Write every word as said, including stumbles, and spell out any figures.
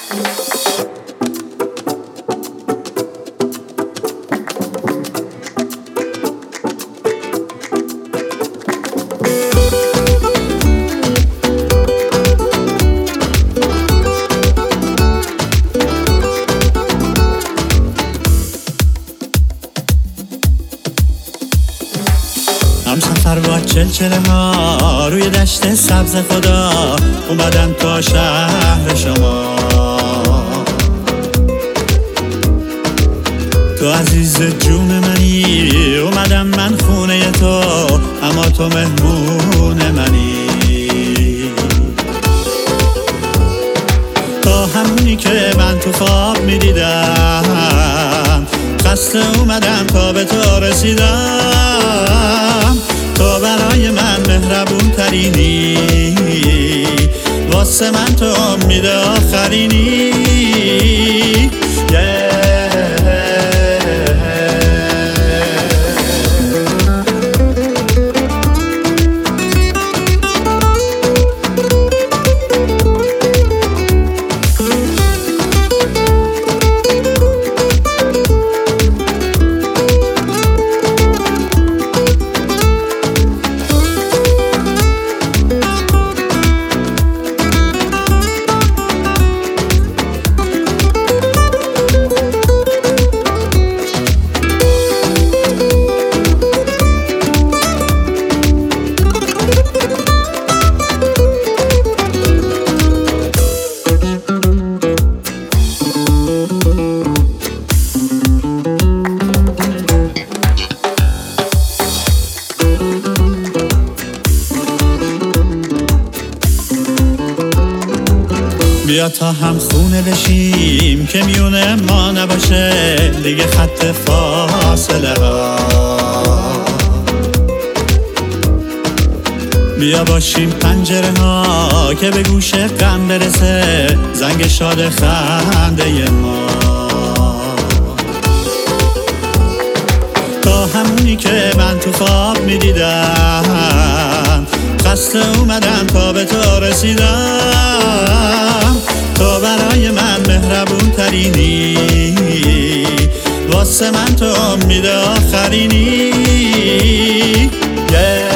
هم سفر با چلچله ها روی دشت سبز خدا، اومدم تا شهر شما. تو عزیز جون منی، اومدم من خونه تو، اما تو مهمون منی. تا همونی که من تو خواب میدیدم، خسته اومدم تا به تو رسیدم. تو برای من مهربون ترینی، واسه من تو امید آخرینی. yeah. بیا تا هم خونه بشیم که میونه ما نباشه دیگه خط فاصله ها. بیا باشیم پنجره ها که به گوش غم برسه زنگ شاد خنده ما. تا همونی که من تو خواب میدیدم، خسته اومدم تا به تو رسیدم. تو برای من مهربون ترینی، واسه من تو امید آخرینی. yeah.